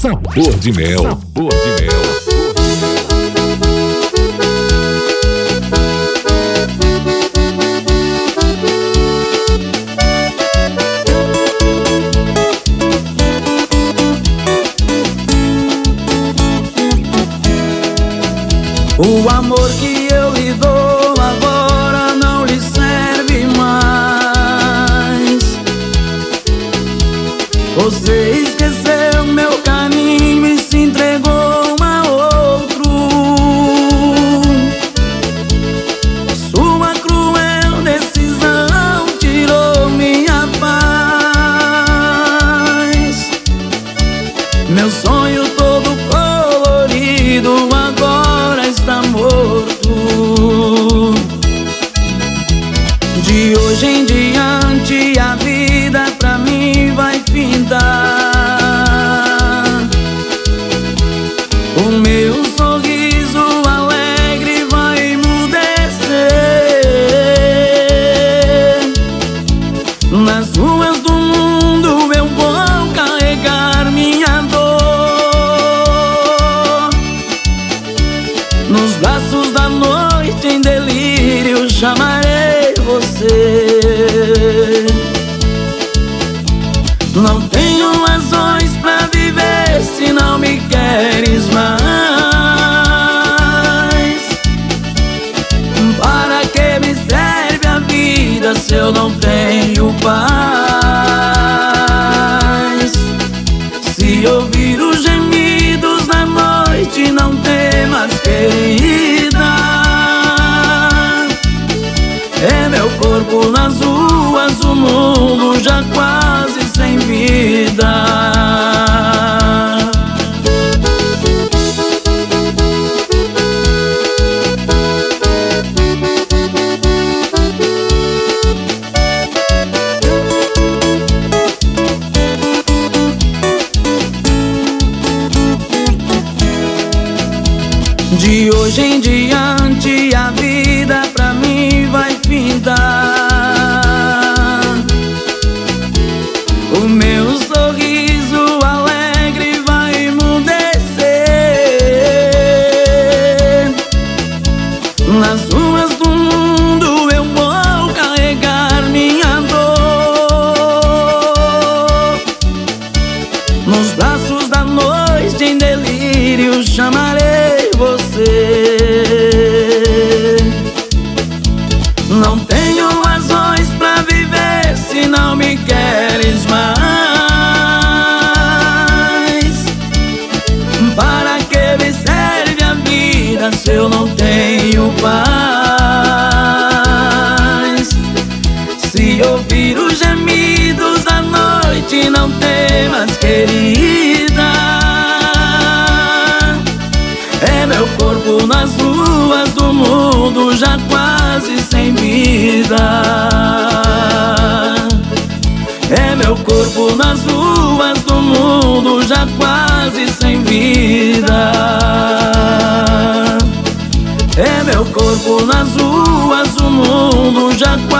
Sabor de mel. Sabor de mel. O amor que eu lhe dou agora não lhe serve mais. Você esqueceu meu carinho e se entregou a outro. Sua cruel decisão tirou minha paz. Meu sonho todo colorido agora está morto. De hoje em diante a vida pra mim vai findar. O meu sorriso alegre vai emudecer. Nas ruas do mundo eu vou carregar minha dor. Nos braços da noite em delírio chamarei você. Não tenho razões pra viver se não me queres mais. Para que me serve a vida se eu não tenho paz? Se ouvir os gemidos da noite, não temas, querida. É meu corpo nas ruas, o mundo já quase sem vida. De hoje em diante a vida pra mim vai findar. O meu sorriso alegre vai emudecer. Nas ruas do mundo eu vou carregar minha dor. Nos braços da noite em delírio chamarei você. Não tenho razões pra viver se não me queres mais. Para que me serve a vida se eu não tenho paz? Se ouvir os gemidos da noite, não temas, querida. É meu corpo nas ruas do mundo já quase sem vida. É meu corpo nas ruas do mundo já quase sem vida. É meu corpo nas ruas do mundo já